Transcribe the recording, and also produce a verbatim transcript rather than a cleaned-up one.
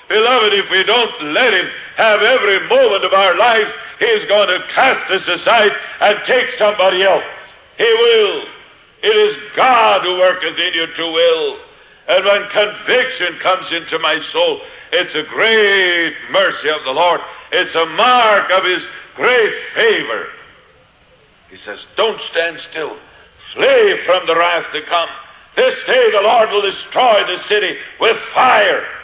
Beloved, if we don't let him have every moment of our lives, he's going to cast us aside and take somebody else. He will. It is God who worketh in you to will. And when conviction comes into my soul, it's a great mercy of the Lord. It's a mark of his great favor. He says, don't stand still. Flee from the wrath to come. This day the Lord will destroy the city with fire.